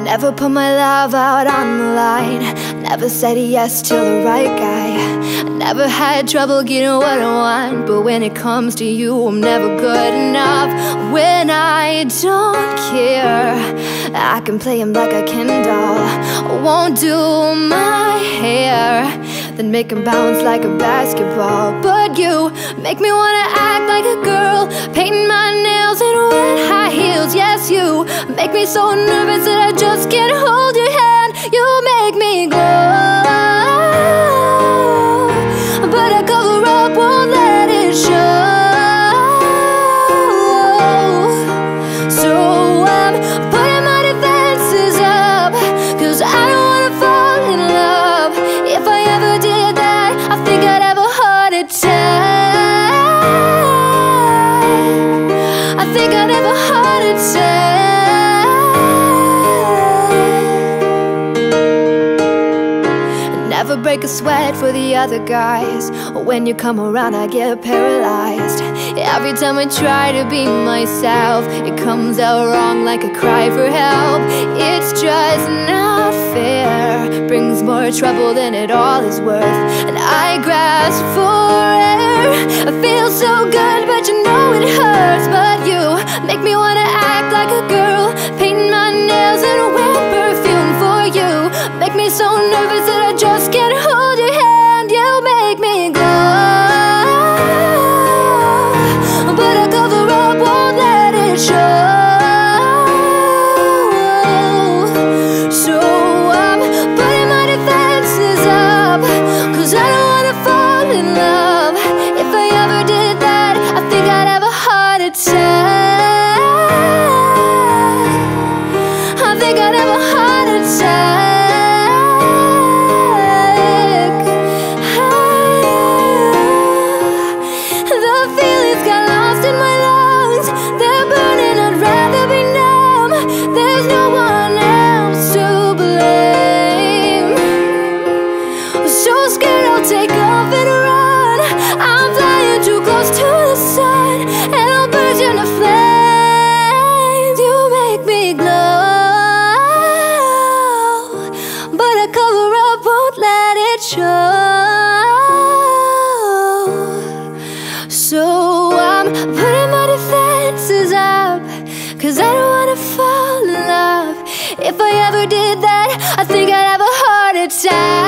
Never put my love out on the line. Never said yes to the right guy. Never had trouble getting what I want, but when it comes to you, I'm never good enough. When I don't care, I can play him like a Ken doll. I won't do my hair, then make him bounce like a basketball. But you make me wanna act like a girl, painting my nails in wet high heels. Yes, you make me so nervous that I just can't hold your hand. You make me glow, but I cover up, won't let it show. So I'm putting my defenses up, 'cause I don't wanna fall in love. If I ever did that, I think I'd have a heart attack. I think I'd have a heart attack. Never break a sweat for the other guys. When you come around, I get paralyzed. Every time I try to be myself, it comes out wrong like a cry for help. It's just not fair, brings more trouble than it all is worth. And I grasp for air. I feel so good, but you know it hurts. But you make me wanna act like a girl, painting my nails and wear perfume for you. Make me so nervous that I just can't hold your hand. You make me glow, but I cover up, won't let it show. So I'm putting my defenses up, 'cause I don't wanna fall in love. If I ever did that, I think I'd have a heart attack. I think I'd have a heart attack. Take off and run. I'm flying too close to the sun, and I'll burst into flames. You make me glow, but I cover up, won't let it show. So I'm putting my defenses up, 'cause I don't wanna fall in love. If I ever did that, I think I'd have a heart attack.